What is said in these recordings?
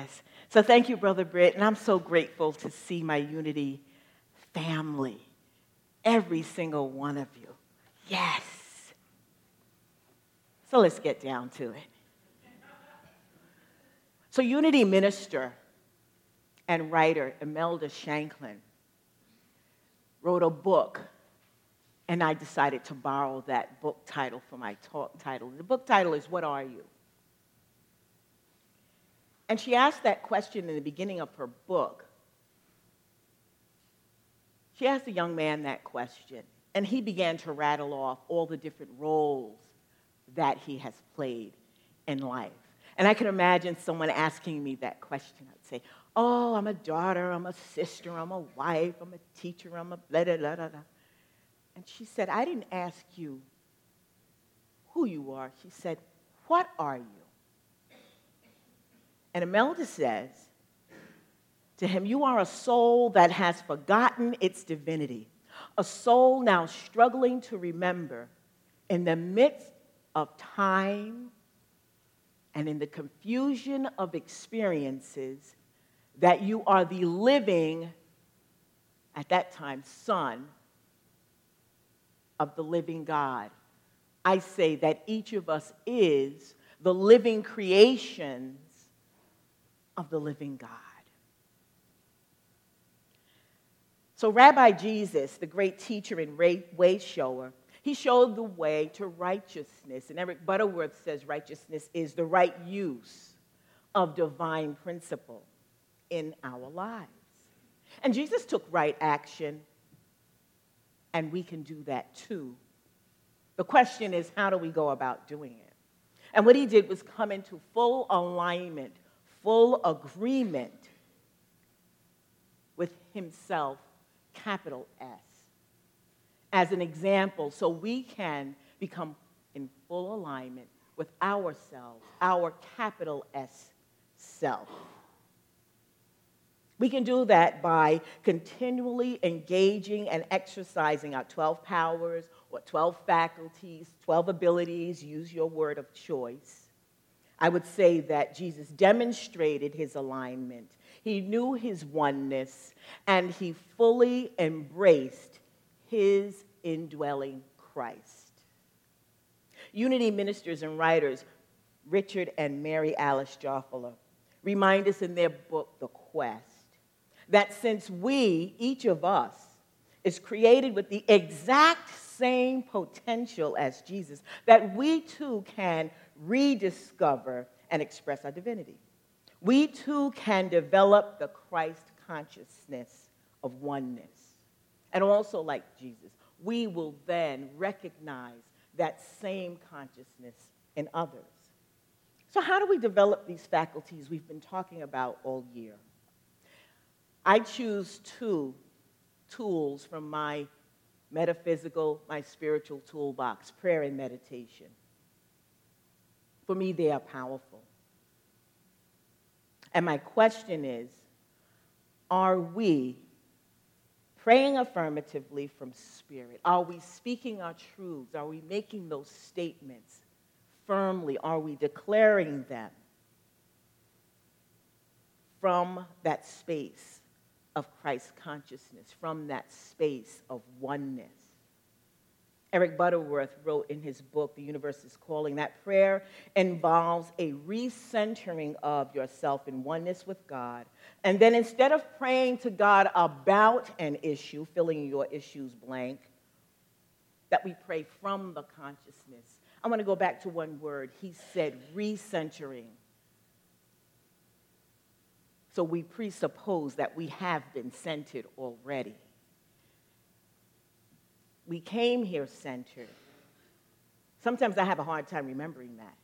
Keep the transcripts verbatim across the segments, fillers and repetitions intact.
Yes. So thank you, Brother Britt, and I'm so grateful to see my Unity family, every single one of you. Yes. So let's get down to it. So Unity minister and writer Imelda Shanklin wrote a book, and I decided to borrow that book title for my talk title. The book title is What Are You? And she asked that question in the beginning of her book. She asked a young man that question, and he began to rattle off all the different roles that he has played in life. And I can imagine someone asking me that question. I'd say, oh, I'm a daughter, I'm a sister, I'm a wife, I'm a teacher, I'm a blah, blah, blah, blah. And she said, I didn't ask you who you are. She said, what are you? And Imelda says to him, you are a soul that has forgotten its divinity, a soul now struggling to remember in the midst of time and in the confusion of experiences that you are the living, at that time, son of the living God. I say that each of us is the living creations of the living God. So Rabbi Jesus, the great teacher and way shower, he showed the way to righteousness. And Eric Butterworth says righteousness is the right use of divine principle in our lives. And Jesus took right action, and we can do that too. The question is, how do we go about doing it? And what he did was come into full alignment, full agreement with himself, capital S, as an example, so we can become in full alignment with ourselves, our capital S self. We can do that by continually engaging and exercising our twelve powers or twelve faculties, twelve abilities, use your word of choice. I would say that Jesus demonstrated his alignment. He knew his oneness, and he fully embraced his indwelling Christ. Unity ministers and writers Richard and Mary Alice Joffler remind us in their book, The Quest, that since we, each of us, is created with the exact same potential as Jesus, that we too can rediscover and express our divinity. We too can develop the Christ consciousness of oneness. And also, like Jesus, we will then recognize that same consciousness in others. So how do we develop these faculties we've been talking about all year? I choose two tools from my metaphysical, my spiritual toolbox, prayer and meditation. For me, they are powerful. And my question is, are we praying affirmatively from spirit? Are we speaking our truths? Are we making those statements firmly? Are we declaring them from that space of Christ consciousness, from that space of oneness? Eric Butterworth wrote in his book, The Universe is Calling, that prayer involves a recentering of yourself in oneness with God. And then instead of praying to God about an issue, filling your issues blank, that we pray from the consciousness. I want to go back to one word. He said recentering. So we presuppose that we have been centered already. We came here centered. Sometimes I have a hard time remembering that.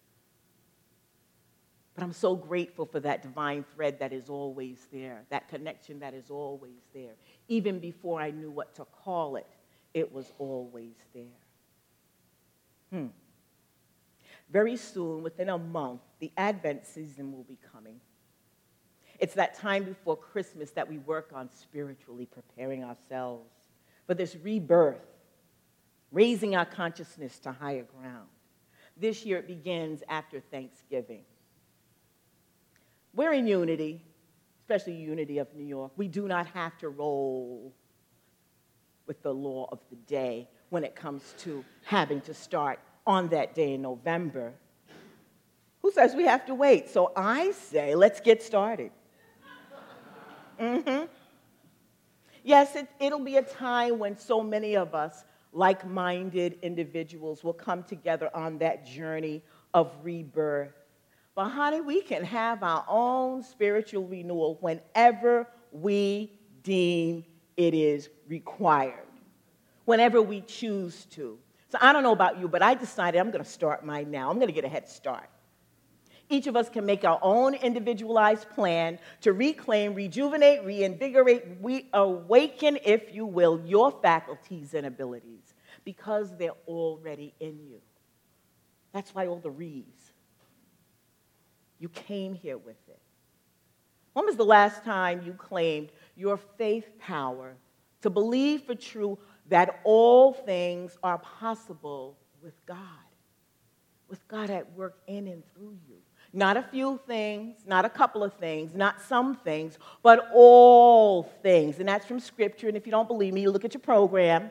But I'm so grateful for that divine thread that is always there, that connection that is always there. Even before I knew what to call it, it was always there. Hmm. Very soon, within a month, the Advent season will be coming. It's that time before Christmas that we work on spiritually preparing ourselves for this rebirth, raising our consciousness to higher ground. This year it begins after Thanksgiving. We're in unity, especially Unity of New York. We do not have to roll with the law of the day when it comes to having to start on that day in November. Who says we have to wait? So I say, let's get started. Mm-hmm. Yes, it, it'll be a time when so many of us, like-minded individuals, will come together on that journey of rebirth. But honey, we can have our own spiritual renewal whenever we deem it is required, whenever we choose to. So I don't know about you, but I decided I'm going to start mine now. I'm going to get a head start. Each of us can make our own individualized plan to reclaim, rejuvenate, reinvigorate, reawaken, if you will, your faculties and abilities, because they're already in you. That's why all the re's. You came here with it. When was the last time you claimed your faith power to believe for true that all things are possible with God, with God at work in and through you? Not a few things, not a couple of things, not some things, but all things. And that's from Scripture. And if you don't believe me, look at your program.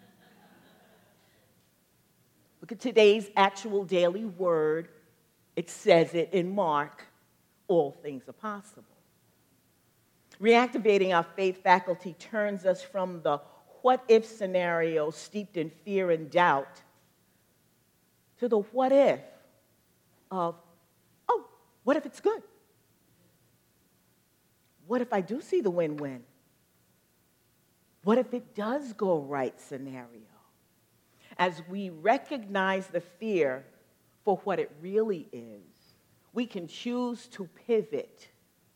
Look at today's actual daily word. It says it in Mark, all things are possible. Reactivating our faith faculty turns us from the what-if scenario steeped in fear and doubt to the what-if of, oh, what if it's good? What if I do see the win-win? What if it does go right scenario? As we recognize the fear for what it really is, we can choose to pivot,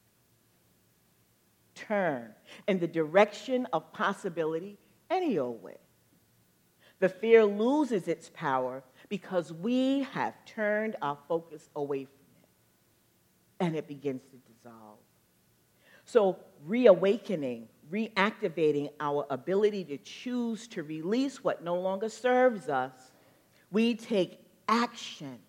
turn in the direction of possibility any old way. The fear loses its power because we have turned our focus away from it, and it begins to dissolve. So reawakening, reactivating our ability to choose to release what no longer serves us, we take action,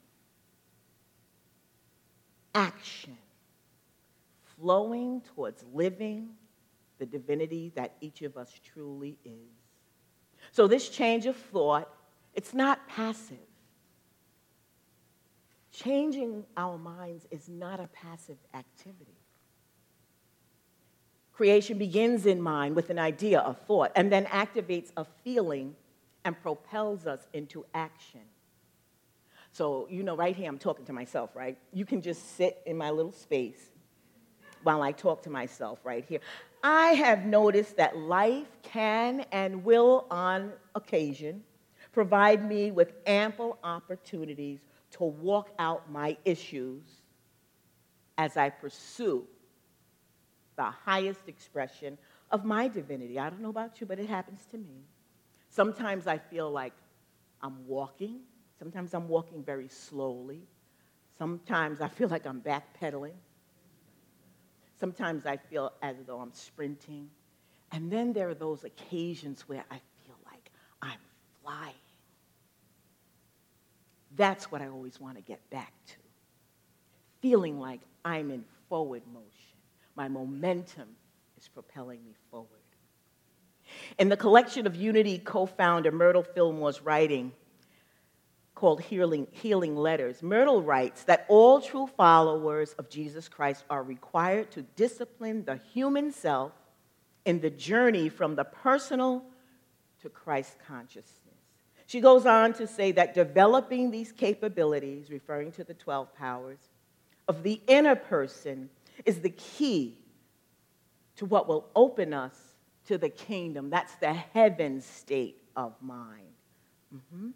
action, flowing towards living the divinity that each of us truly is. So this change of thought, it's not passive. Changing our minds is not a passive activity. Creation begins in mind with an idea, a thought, and then activates a feeling and propels us into action. So, you know, right here, I'm talking to myself, right? You can just sit in my little space while I talk to myself right here. I have noticed that life can and will, on occasion, provide me with ample opportunities to walk out my issues as I pursue the highest expression of my divinity. I don't know about you, but it happens to me. Sometimes I feel like I'm walking. Sometimes I'm walking very slowly. Sometimes I feel like I'm backpedaling. Sometimes I feel as though I'm sprinting. And then there are those occasions where I feel like I'm flying. That's what I always want to get back to. Feeling like I'm in forward motion. My momentum is propelling me forward. In the collection of Unity co-founder Myrtle Fillmore's writing called Healing, Healing Letters, Myrtle writes that all true followers of Jesus Christ are required to discipline the human self in the journey from the personal to Christ consciousness. She goes on to say that developing these capabilities, referring to the twelve powers, of the inner person is the key to what will open us to the kingdom. That's the heaven state of mind. Mm-hmm.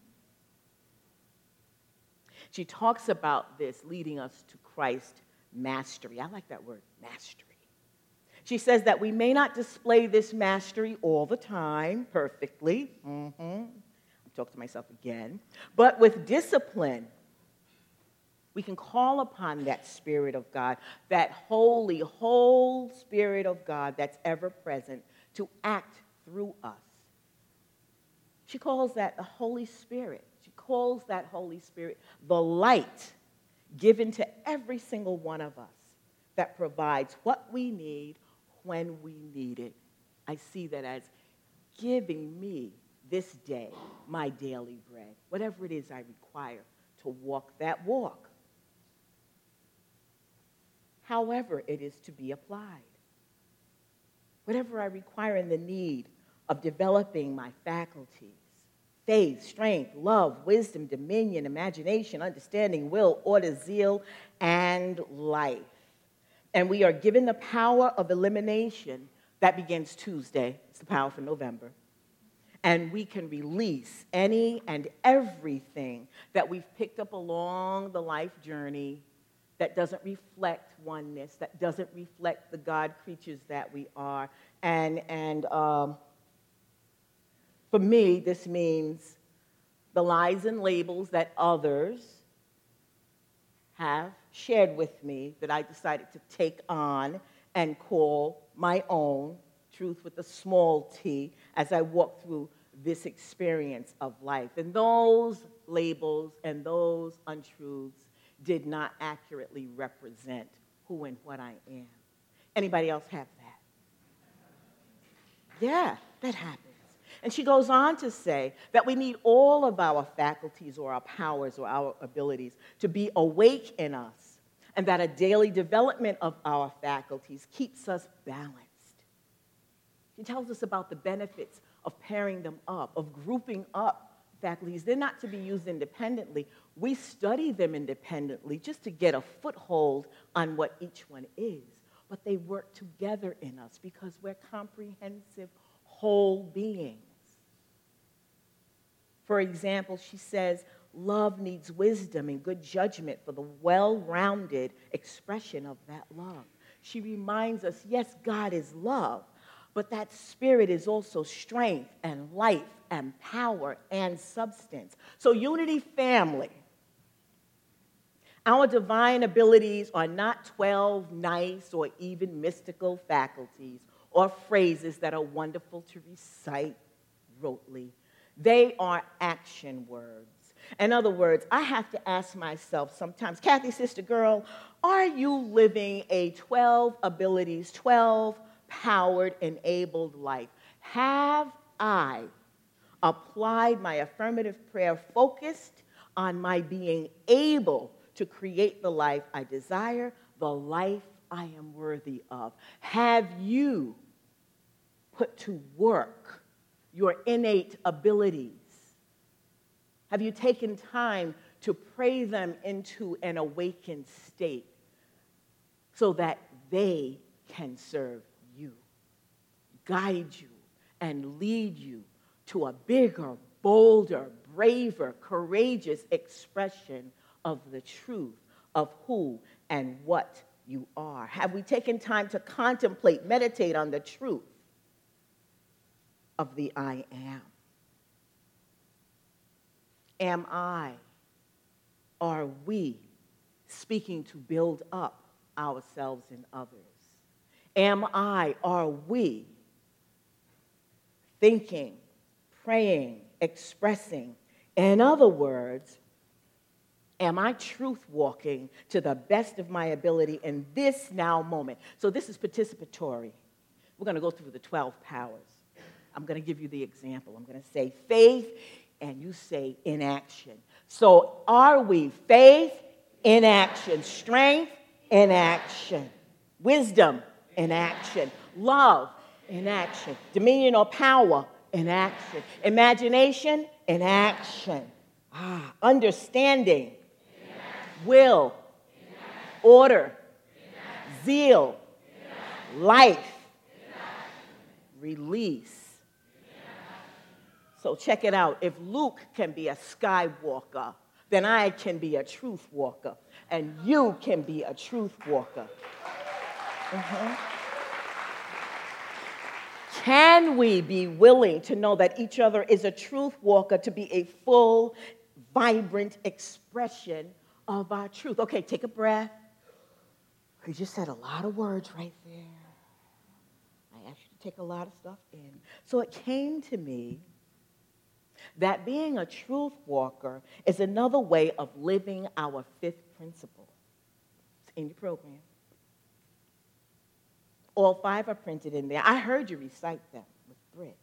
She talks about this leading us to Christ mastery. I like that word, mastery. She says that we may not display this mastery all the time perfectly. Mm-hmm. I'll talk to myself again. But with discipline, we can call upon that Spirit of God, that holy, whole Spirit of God that's ever present to act through us. She calls that the Holy Spirit. She calls that Holy Spirit the light given to every single one of us that provides what we need when we need it. I see that as giving me this day my daily bread, whatever it is I require to walk that walk, however it is to be applied. Whatever I require in the need of developing my faculties, faith, strength, love, wisdom, dominion, imagination, understanding, will, order, zeal, and life. And we are given the power of elimination. That begins Tuesday. It's the power for November. And we can release any and everything that we've picked up along the life journey that doesn't reflect oneness, that doesn't reflect the God creatures that we are. And, and um, for me, this means the lies and labels that others have shared with me that I decided to take on and call my own, truth with a small t, as I walk through this experience of life. And those labels and those untruths did not accurately represent who and what I am. Anybody else have that? Yeah, that happens. And she goes on to say that we need all of our faculties or our powers or our abilities to be awake in us, and that a daily development of our faculties keeps us balanced. She tells us about the benefits of pairing them up, of grouping up faculties. They're not to be used independently. We study them independently just to get a foothold on what each one is. But they work together in us because we're comprehensive whole beings. For example, she says, love needs wisdom and good judgment for the well-rounded expression of that love. She reminds us, yes, God is love, but that spirit is also strength and life and power and substance. So Unity family, our divine abilities are not twelve nice or even mystical faculties or phrases that are wonderful to recite rotely. They are action words. In other words, I have to ask myself sometimes, Kathy, sister girl, are you living a twelve abilities, twelve powered, enabled life? Have I applied my affirmative prayer focused on my being able to create the life I desire, the life I am worthy of? Have you put to work your innate abilities? Have you taken time to pray them into an awakened state so that they can serve you, guide you, and lead you to a bigger, bolder, braver, courageous expression of the truth of who and what you are? Have we taken time to contemplate, meditate on the truth of the I am? Am I, are we speaking to build up ourselves and others? Am I, are we thinking, praying, expressing? In other words, am I truth walking to the best of my ability in this now moment? So this is participatory. We're going to go through the twelve powers. I'm going to give you the example. I'm going to say faith, and you say in action. So are we faith in action, strength in action, wisdom in action, love in action, dominion or power in action, imagination in action, ah, understanding, will, order, zeal, life, release. So check it out. If Luke can be a skywalker, then I can be a truth walker, and you can be a truth walker. Uh-huh. Can we be willing to know that each other is a truth walker to be a full, vibrant expression of our truth? Okay, take a breath. You just said a lot of words right there. I asked you to take a lot of stuff in. So it came to me that being a truth walker is another way of living our fifth principle. It's in your program. All five are printed in there. I heard you recite them with Brit.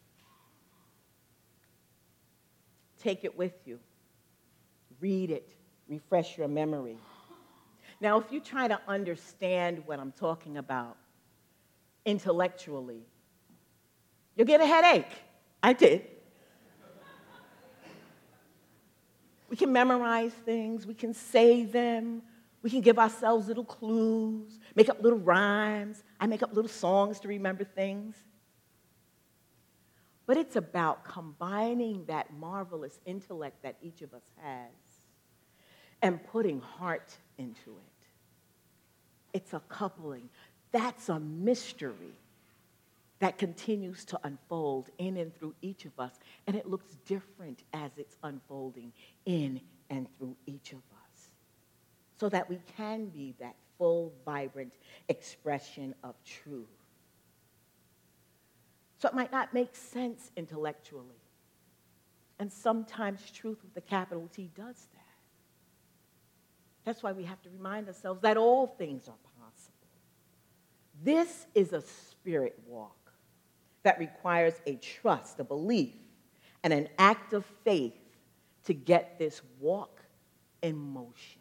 Take it with you. Read it. Refresh your memory. Now, if you try to understand what I'm talking about intellectually, you'll get a headache. I did. We can memorize things. We can say them. We can give ourselves little clues, make up little rhymes. I make up little songs to remember things. But it's about combining that marvelous intellect that each of us has and putting heart into it. It's a coupling. That's a mystery that continues to unfold in and through each of us, and it looks different as it's unfolding in and through each of us, so that we can be that full, vibrant expression of truth. So it might not make sense intellectually, and sometimes truth with a capital T does that. That's why we have to remind ourselves that all things are possible. This is a spirit walk that requires a trust, a belief, and an act of faith to get this walk in motion.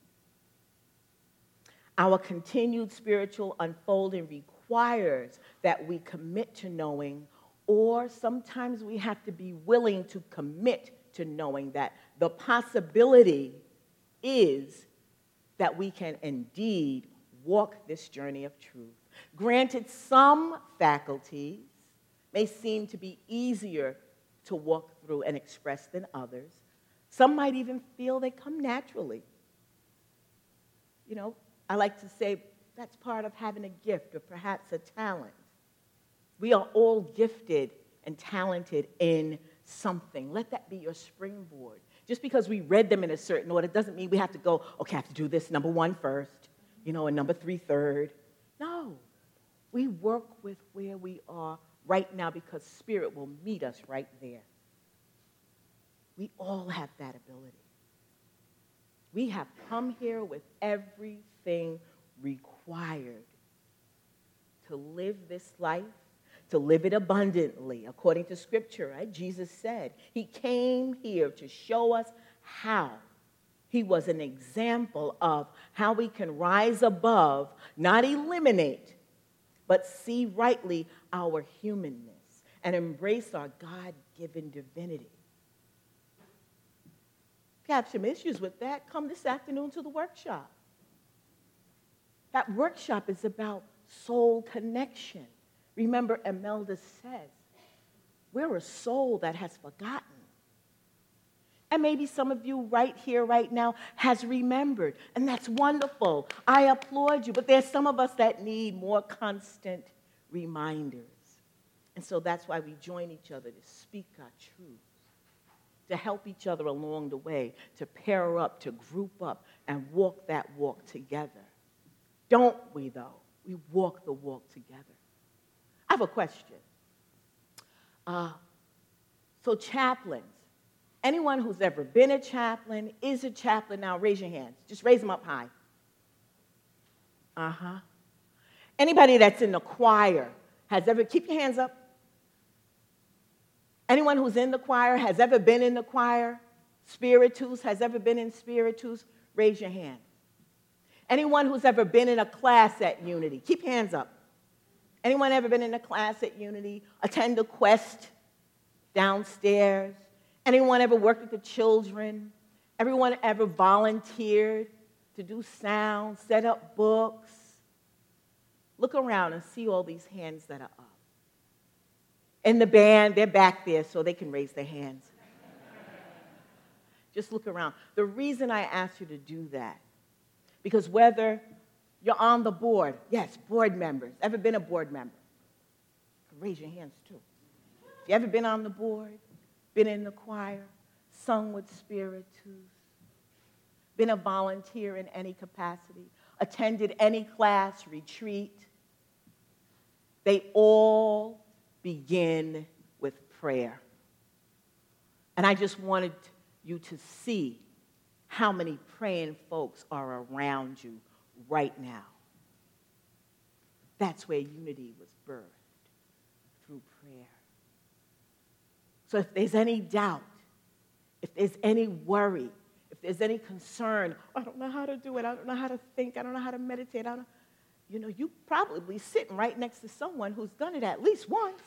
Our continued spiritual unfolding requires that we commit to knowing, or sometimes we have to be willing to commit to knowing that the possibility is that we can indeed walk this journey of truth. Granted, some faculties may seem to be easier to walk through and express than others. Some might even feel they come naturally. You know, I like to say that's part of having a gift or perhaps a talent. We are all gifted and talented in something. Let that be your springboard. Just because we read them in a certain order doesn't mean we have to go, okay, I have to do this number one first, you know, and number three third. No, we work with where we are right now because Spirit will meet us right there. We all have that ability. We have come here with everything required to live this life, to live it abundantly, according to Scripture, right? Jesus said he came here to show us how. He was an example of how we can rise above, not eliminate, but see rightly our humanness and embrace our God-given divinity. If you have some issues with that, come this afternoon to the workshop. That workshop is about soul connection. Remember, Imelda says, we're a soul that has forgotten. And maybe some of you right here, right now, has remembered. And that's wonderful. I applaud you. But there's some of us that need more constant reminders. And so that's why we join each other to speak our truth, to help each other along the way, to pair up, to group up, and walk that walk together. Don't we, though? We walk the walk together. I have a question. Uh, so chaplains, anyone who's ever been a chaplain, is a chaplain now, raise your hands. Just raise them up high. Uh-huh. Anybody that's in the choir has ever, keep your hands up. Anyone who's in the choir has ever been in the choir? Spiritus has ever been in Spiritus? Raise your hand. Anyone who's ever been in a class at Unity? Keep your hands up. Anyone ever been in a class at Unity? Attend a quest downstairs? Anyone ever worked with the children? Everyone ever volunteered to do sound, set up books? Look around and see all these hands that are up. And the band, they're back there so they can raise their hands. Just look around. The reason I asked you to do that, because whether you're on the board, yes, board members, ever been a board member? Raise your hands too. If you ever been on the board, been in the choir, sung with Spiritus, been a volunteer in any capacity, attended any class, retreat, they all begin with prayer. And I just wanted you to see how many praying folks are around you right now. That's where unity was birthed, through prayer. So if there's any doubt, if there's any worry, if there's any concern, I don't know how to do it, I don't know how to think, I don't know how to meditate, I don't, you know, you probably sitting right next to someone who's done it at least once.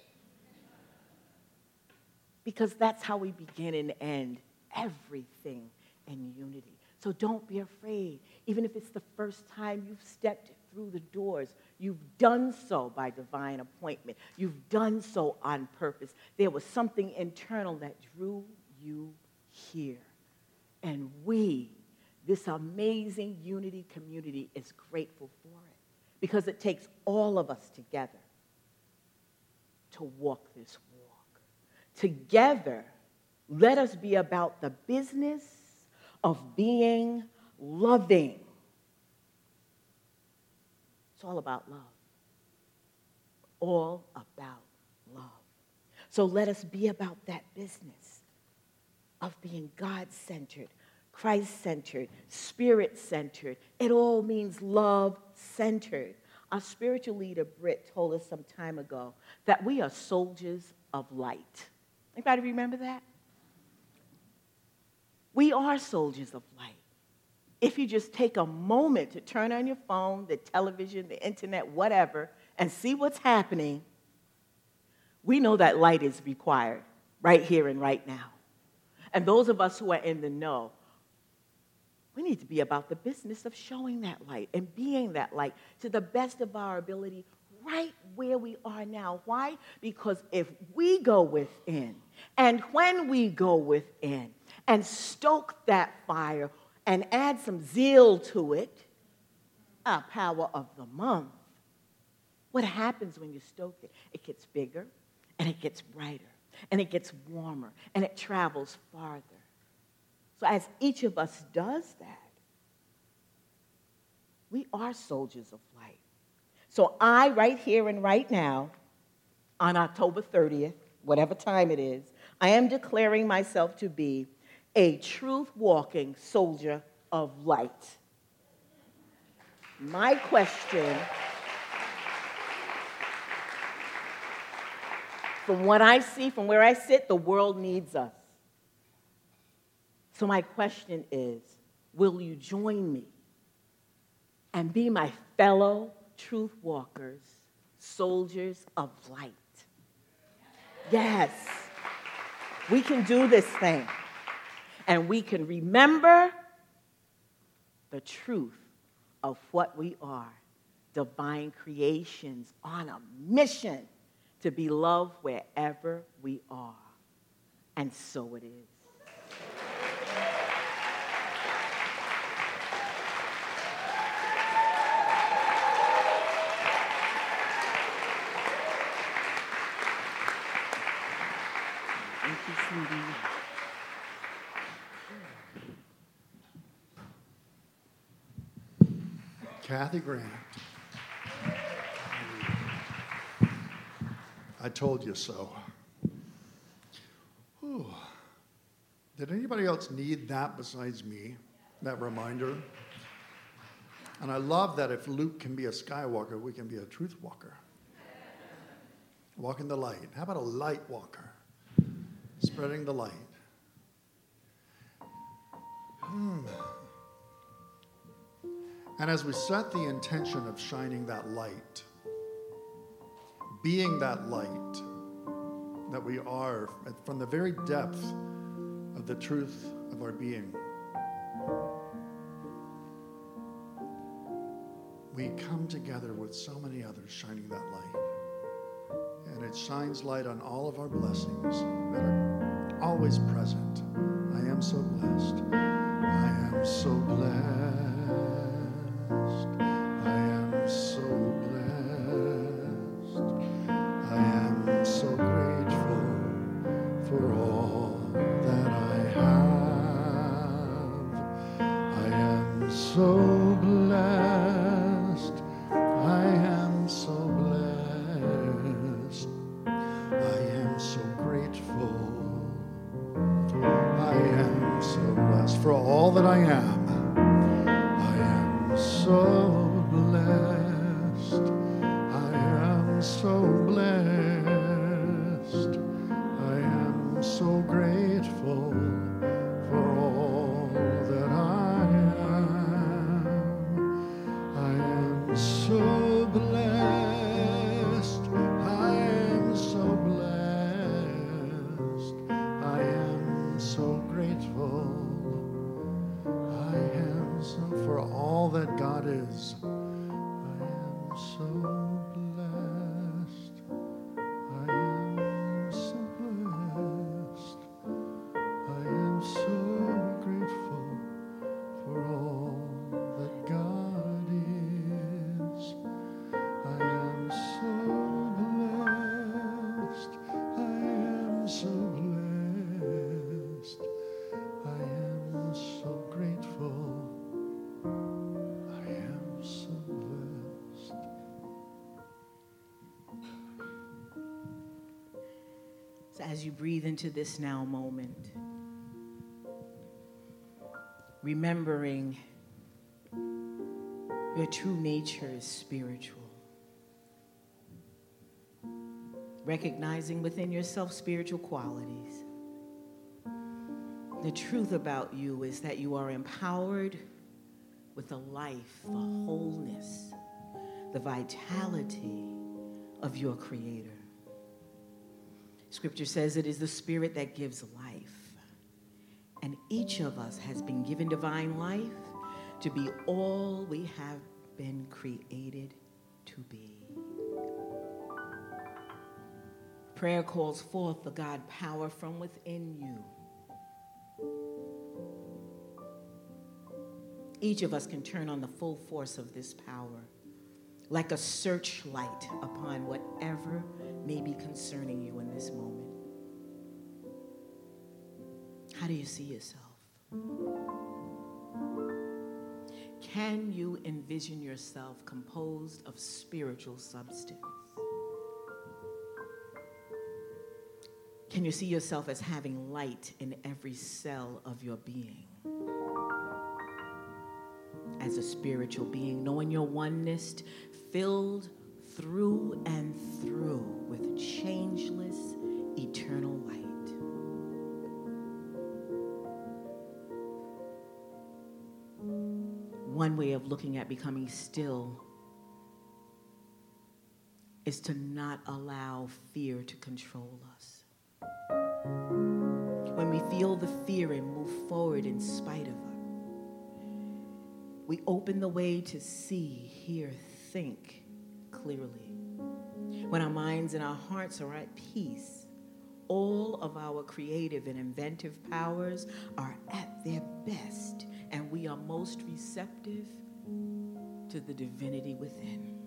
Because that's how we begin and end everything in unity. So don't be afraid. Even if it's the first time you've stepped through the doors, you've done so by divine appointment. You've done so on purpose. There was something internal that drew you here. And we, this amazing unity community, is grateful for it. Because it takes all of us together to walk this walk. Together, let us be about the business of being loving. It's all about love. All about love. So let us be about that business of being God-centered, Christ-centered, Spirit-centered. It all means love-centered. Our spiritual leader, Britt, told us some time ago that we are soldiers of light. Anybody remember that? We are soldiers of light. If you just take a moment to turn on your phone, the television, the internet, whatever, and see what's happening, we know that light is required right here and right now. And those of us who are in the know, we need to be about the business of showing that light and being that light to the best of our ability right where we are now. Why? Because if we go within, and when we go within and stoke that fire and add some zeal to it, our power of the month, what happens when you stoke it? It gets bigger, and it gets brighter, and it gets warmer, and it travels farther. So as each of us does that, we are soldiers of light. So I, right here and right now, on October thirtieth, whatever time it is, I am declaring myself to be a truth-walking soldier of light. My question, from what I see, from where I sit, the world needs us. So my question is, will you join me and be my fellow truth walkers, soldiers of light? Yes, we can do this thing. And we can remember the truth of what we are, divine creations on a mission to be loved wherever we are. And so it is. Thank you, sweetie. Kathy Grant. I told you so. Whew. Did anybody else need that besides me, that reminder? And I love that if Luke can be a Skywalker, we can be a truth walker. Walk in the light. How about a light walker? Spreading the light. Hmm. And as we set the intention of shining that light, being that light that we are from the very depth of the truth of our being, we come together with so many others shining that light. And it shines light on all of our blessings that are always present. I am so blessed. I am so blessed. I am so blessed. I am so grateful for all that I have. I am so blessed. I am so blessed. I am so grateful. I am so blessed for all that I am. I am so blessed. so blessed. I am so grateful for all that I am. I am so blessed. I am so blessed. I am so grateful. I am so for all that God is. I am so blessed. I am so blessed. I am so grateful for all that God is. I am so blessed. I am so blessed. I am so grateful. I am so blessed. So as you breathe into this now moment, remembering your true nature is spiritual. Recognizing within yourself spiritual qualities. The truth about you is that you are empowered with the life, the wholeness, the vitality of your Creator. Scripture says it is the Spirit that gives life. And each of us has been given divine life to be all we have been created to be. Prayer calls forth the God power from within you. Each of us can turn on the full force of this power, like a searchlight upon whatever may be concerning you in this moment. How do you see yourself? Can you envision yourself composed of spiritual substance? Can you see yourself as having light in every cell of your being? As a spiritual being, knowing your oneness, filled through and through with changeless, eternal light. One way of looking at becoming still is to not allow fear to control us. When we feel the fear and move forward in spite of it, we open the way to see, hear, think clearly. When our minds and our hearts are at peace, all of our creative and inventive powers are at their best, and we are most receptive to the divinity within.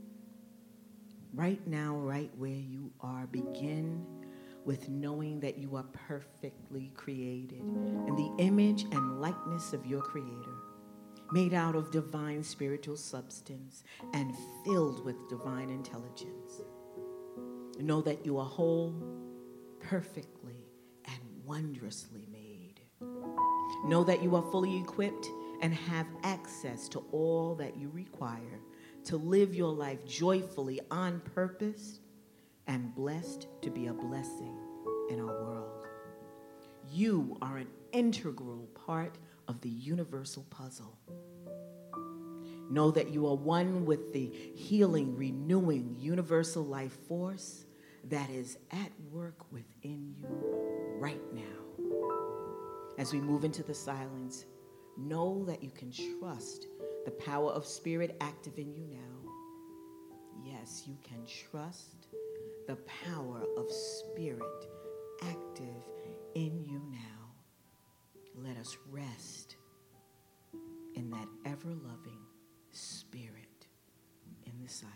Right now, right where you are, begin with knowing that you are perfectly created in the image and likeness of your Creator, made out of divine spiritual substance and filled with divine intelligence. Know that you are whole, perfectly, and wondrously made. Know that you are fully equipped and have access to all that you require to live your life joyfully on purpose and blessed to be a blessing in our world. You are an integral part of the universal puzzle. Know that you are one with the healing, renewing, universal life force that is at work within you right now. As we move into the silence, know that you can trust the power of Spirit active in you now. Yes, you can trust the power of Spirit active in you now. Let us rest in that ever-loving Spirit in the silence.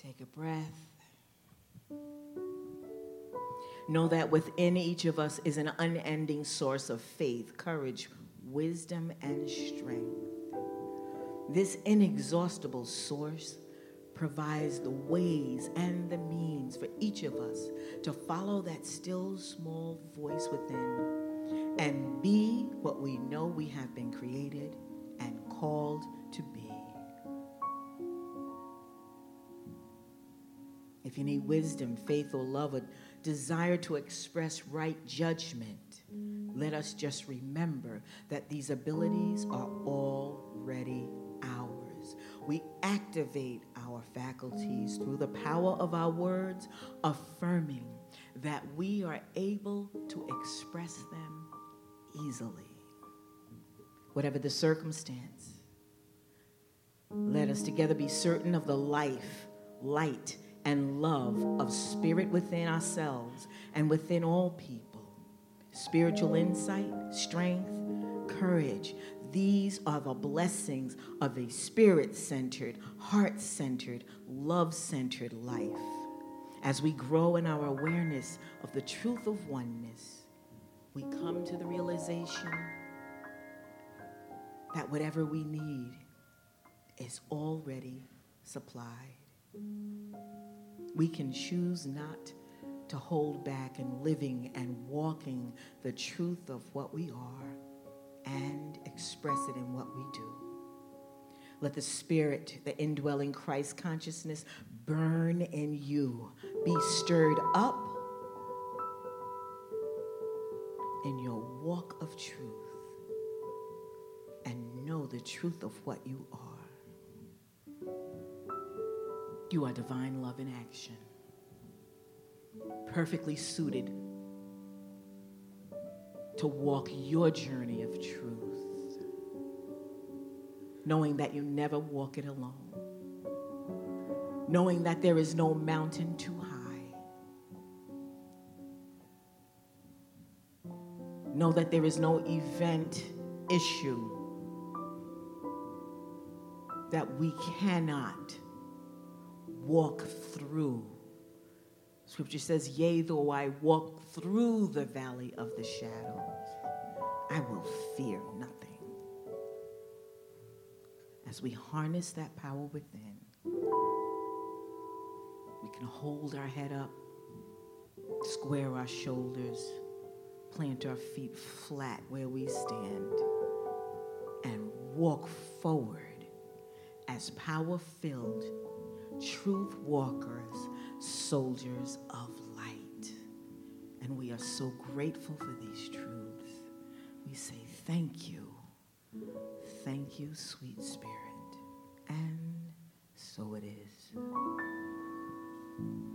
Take a breath. Know that within each of us is an unending source of faith, courage, wisdom, and strength. This inexhaustible source provides the ways and the means for each of us to follow that still small voice within and be what we know we have been created and called to be. If you need wisdom, faith, or love, a desire to express right judgment, let us just remember that these abilities are already ours. We activate our faculties through the power of our words, affirming that we are able to express them easily. Whatever the circumstance, let us together be certain of the life, light, and love of spirit within ourselves and within all people. Spiritual insight, strength, courage. These are the blessings of a spirit-centered, heart-centered, love-centered life. As we grow in our awareness of the truth of oneness, we come to the realization that whatever we need is already supplied. We can choose not to hold back in living and walking the truth of what we are and express it in what we do. Let the Spirit, the indwelling Christ consciousness, burn in you, be stirred up in your walk of truth, and know the truth of what you are. You are divine love in action, perfectly suited to walk your journey of truth, knowing that you never walk it alone, knowing that there is no mountain too high, know that there is no event, issue that we cannot walk through. Scripture says, yea, though I walk through the valley of the shadows, I will fear nothing. As we harness that power within, we can hold our head up, square our shoulders, plant our feet flat where we stand, and walk forward as power-filled truth walkers, soldiers of light. And we are so grateful for these truths. We say thank you. Thank you, sweet Spirit. And so it is.